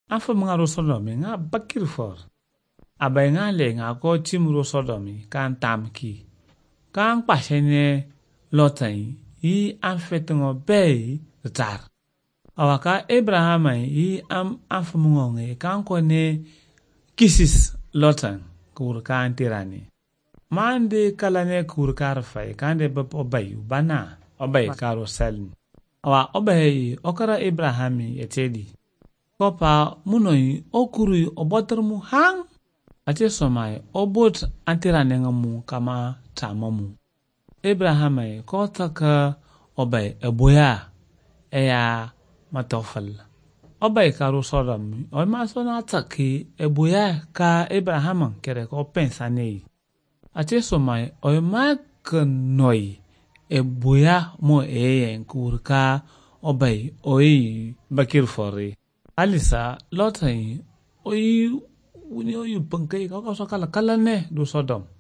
afa mga ro Sodom nga bakir for abay nga le nga ko tim ro Sodom kan tam ki kan pasene lotan yi an fetungo bay tar awaka Abraham yi am afmungonge kan ko ne kisis lotan kur kan tirani mande kala ne kur kar fay kande bab obay bana obay karo selni awa obay okara Abraham etedi kopa munoi okuru obotar mu hang ate somai obot antirane ngamu kama tamamu Abraham ko taka obay eboya eya matofal obay karo Sodom o ma sona taki eboya ka Abraham kere ko pensane ate somai o ma knoi eboya mo eyen kurka obay oi bakir fori alisa lotai oi uni oyu pangkai kau kala ne do Sodom